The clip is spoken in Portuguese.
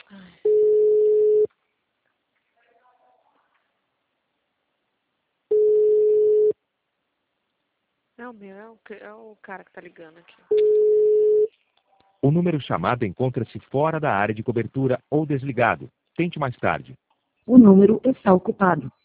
Ai. É o meu, é o cara que tá ligando aqui. O número chamado encontra-se fora da área de cobertura ou desligado. Tente mais tarde. O número está ocupado.